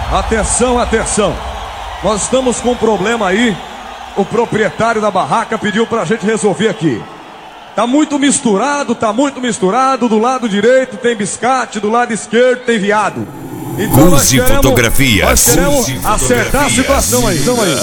Atenção, atenção. Nós estamos com um problema aí. O proprietário da barraca pediu pra gente resolver aqui. Tá muito misturado. Do lado direito tem biscate, do lado esquerdo tem viado. Então nós queremos acertar a situação aí. Vamos aí.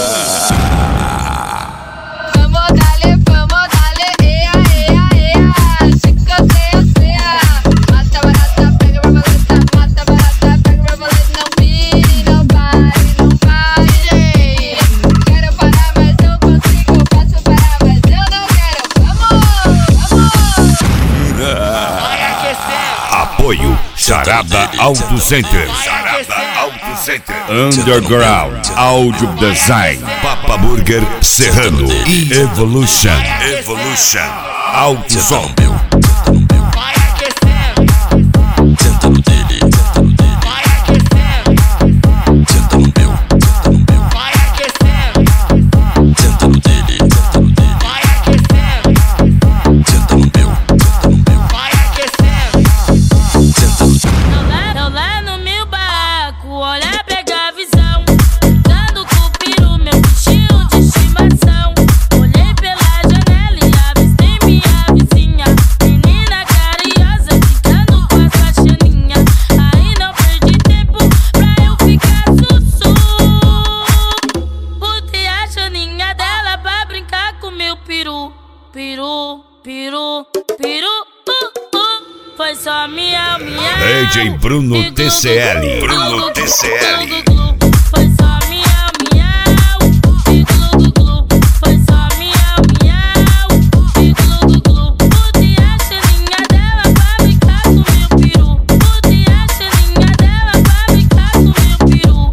Apoio Charada Auto Center. Underground Audio Design. Papa Burger Serrano. Evolution Auto Som. Senta no dele. Senta no meu. Senta no dele. Senta no meu. Eu lá no meu barraco, olha, pega a visão. Dando com o peru, meu bichinho de estimação. Olhei pela janela e avistei minha vizinha. Menina carinhosa, ficando com a faxininha. Aí não perdi tempo pra eu ficar sussu. Botei a chaninha dela pra brincar com meu peru. Peru. Foi só miau, miau. DJ Bruno TCL. Foi só miau, miau. Foi só miau, miau. Botei a chaninha dela pra brincar com meu peru. Botei a chaninha dela pra brincar com meu peru.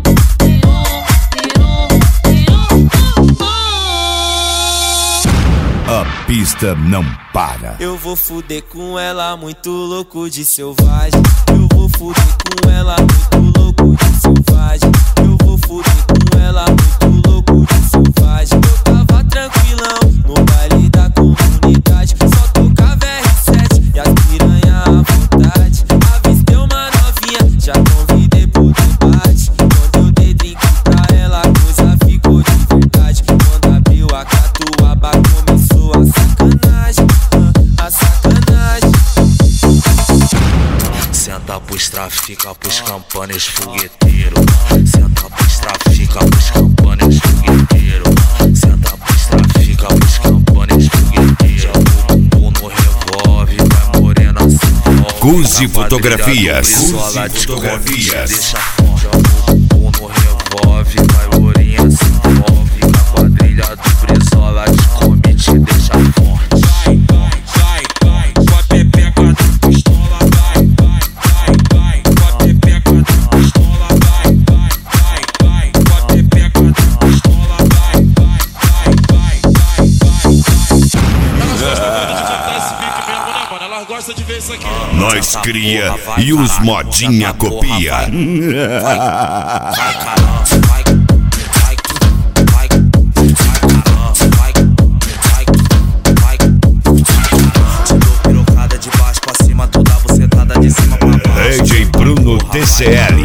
A pista não para. Eu vou fuder com ela, muito louco de selvagem. Eu vou fuder com ela, muito louco de selvagem. Eu vou fuder com ela, muito louco de selvagem. Eu tava tranquilão no baile da comunidade. Só tocava R7 e as piranha à vontade. Avistei uma novinha, já convidei pro debate. Quando eu dei drink pra ela, a coisa ficou de verdade. Quando abriu a catuaba, começou a sacanagem. Senta pros trafica, pros campanhas fogueteiro. Senta pros trafica, pros campanhas fogueteiro. Senta pros trafica, pros campanhas fogueteiro. Joga o bumbum no revólver, vai morena se envolve. Cuzi Fotografias. Deixa fome. Joga o bumbum no revólver, vai morena se envolve. Na quadrilha do Brizola te come, te deixa forte. Vai, com a pepeca da pistola, vai. Com a pepeca da pistola, vai. Com a pepeca da pistola, vai. Elas gostam de ver isso aqui. Nós cria e os modinha copia. DJ Bruno TCL.